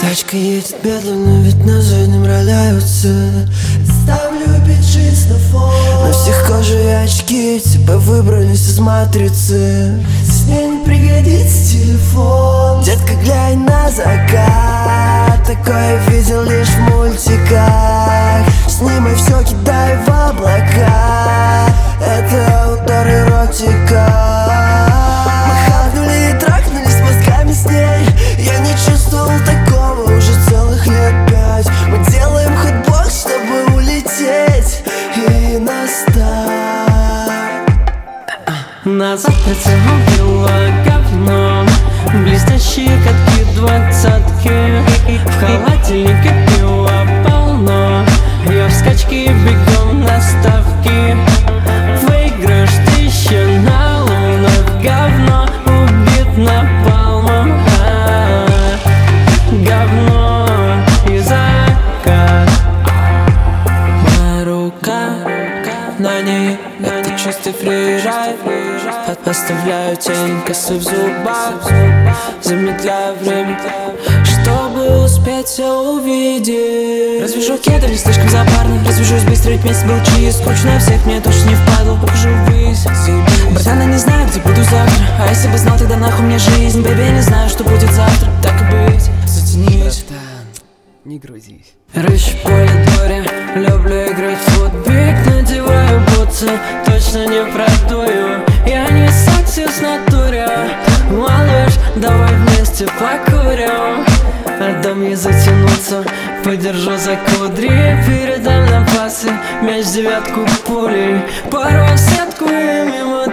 Тачка едет медленно, ведь на заднем роляются. Ставлю битшиц на фон. На всех кожи и очки, типа выбрались из матрицы. Здесь мне не пригодится телефон. Детка, глянь на закат. Такое видел лишь в мультиках. Снимай все, кидай в облака. Это удар эротика. Мы хавнули и трахнулись мозгами с ней. Я не чувствовал такого уже целых лет 5. Мы делаем хэтбокс, чтобы улететь и настать. Назад прицепила говно, блестящие катки двадцатки. В холодильнике пива полно. Я в скачке бегом на ставки. Выигрыш 1000 на лунах. Говно убит напалмом. Говно и закат. Моя рука, на ней это чистый фрирайд. Оставляю тень косы в зубах, замедляю время, чтобы успеть все увидеть. Развяжу кеды, не слишком запарно. Развяжусь быстро, ведь месяц был чист. Скучно всех, мне точно не впадло. Покажу ввысь. Братан, я не знаю, где буду завтра. А если бы знал, тогда нахуй мне жизнь. Бэби, я не знаю, что будет завтра. Так и быть, затянись. Братан, не грузись. Рыщу по коридоре, люблю играть в футбик. Надеваю бутсы, точно не продую. Я не сексист в натуре. Малыш, давай вместе покурим. Дам ей затянуться, подержу за кудри. Передам на пасы, мяч девятку пулей. Порву сетку и мимо